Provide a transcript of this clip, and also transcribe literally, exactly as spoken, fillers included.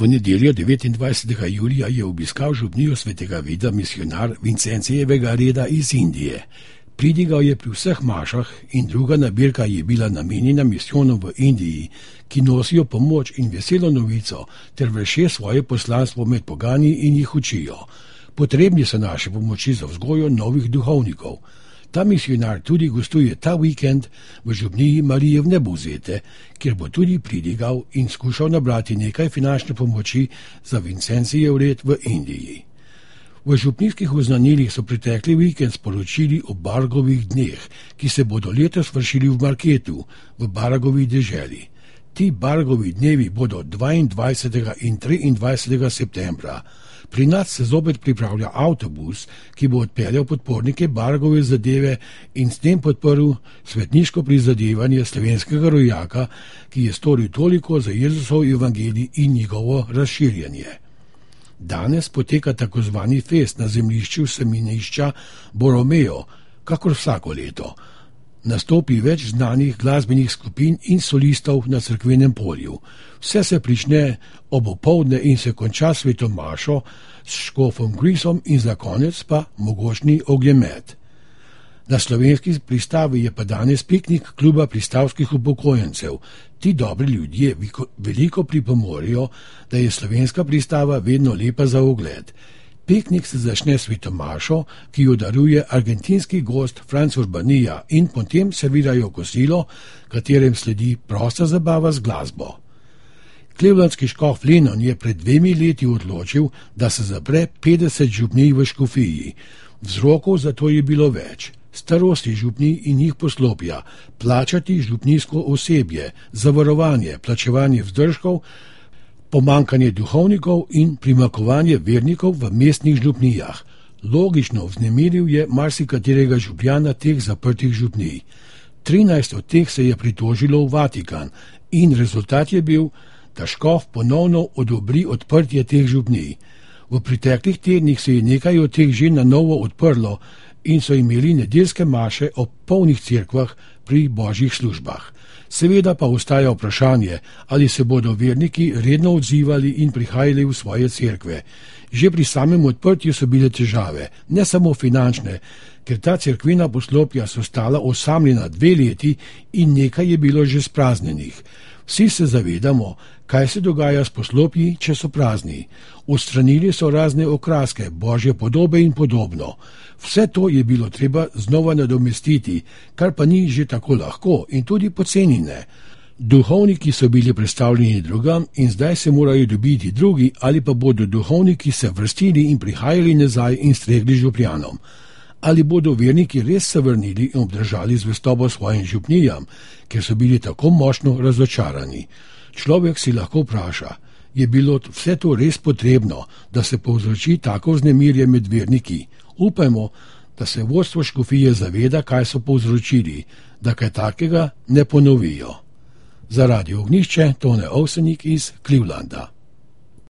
V nedeljo devetindvajsetega julija je obiskal župnijo svetega Vida misionar Vincencijevega reda iz Indije. Pridigal je pri vseh mašah in druga nabirka je bila namenjena misijonom v Indiji, ki nosijo pomoč in veselo novico ter vrše svoje poslanstvo med pogani in jih učijo. Potrebni so naše pomoči za vzgojo novih duhovnikov. Ta misionar tudi gostuje ta vikend v župniji Marije v Nebuzete, kjer bo tudi pridigal in skušal nabrati nekaj finančne pomoči za Vincencijev red v Indiji. V župnijskih oznanilih so pretekli vikend sporočili o Bargovih dneh, ki se bodo letos vršili v Marketu, v Baragovi deželi. Ti Bargovi dnevi bodo dvaindvajsetega in triindvajsetega septembra. Pri nas se zopet pripravlja avtobus, ki bo odpeljal podpornike Bargove zadeve in s tem podprl svetniško prizadevanje slovenskega rojaka, ki je storil toliko za Jezusov evangelij in njegovo razširjanje. Danes poteka tako zvani fest na zemljišču semenišča Boromeo, kakor vsako leto. Nastopi več znanih glasbenih skupin in solistov na cerkvenem polju. Vse se prične ob opoldne in se konča sveto mašo s škofom Grisom in za konec pa mogočni ognjemet. Na slovenski pristavi je pa danes piknik kluba pristavskih upokojencev. Ti dobri ljudje veliko pripomorijo, da je slovenska pristava vedno lepa za ogled. Piknik se začne s sveto mašo, ki jo daruje argentinski gost Franz Urbanija in potem servirajo kosilo, katerem sledi prosta zabava z glasbo. Clevelandski škof Lennon je pred dvemi leti odločil, da se zapre petdeset župnij v škofiji. Vzrokov za to je bilo več. Starosti župnij in njih poslopja, plačati župnijsko osebje, zavarovanje, plačevanje vzdržkov, pomankanje duhovnikov in primakovanje vernikov v mestnih župnijah. Logično vznemiril je marsikaterega župljana teh zaprtih župnij. trinajst od teh se je pritožilo v Vatikan in rezultat je bil, da škof ponovno odobri odprtje teh župnij. V preteklih tednih se je nekaj od teh že na novo odprlo in so imeli nedeljske maše ob polnih cerkvah pri božjih službah. Seveda pa ostaja vprašanje, ali se bodo verniki redno odzivali in prihajali v svoje cerkve. Že pri samem odprtju so bile težave, ne samo finančne, ker ta cerkvena poslopja so stala osamljena dve leti in nekaj je bilo že spraznenih. Vsi se zavedamo, kaj se dogaja s poslopji, če so prazni. Odstranili so razne okraske, božje podobe in podobno. Vse to je bilo treba znova nadomestiti, kar pa ni že tako lahko in tudi poceni ne. Duhovniki so bili predstavljeni drugam in zdaj se morajo dobiti drugi ali pa bodo duhovniki se vrstili in prihajali nazaj in stregli župljanom. Ali bodo verniki res se vrnili in obdržali zvestobo svojim župnijam, ker so bili tako močno razočarani. Človek si lahko vpraša, je bilo vse to res potrebno, da se povzroči tako vznemirje med verniki? Upajmo, da se vodstvo škofije zaveda, kaj so povzročili, da kaj takega ne ponovijo. Za Radio Ognjišče Tone Ovsenik iz Clevelanda.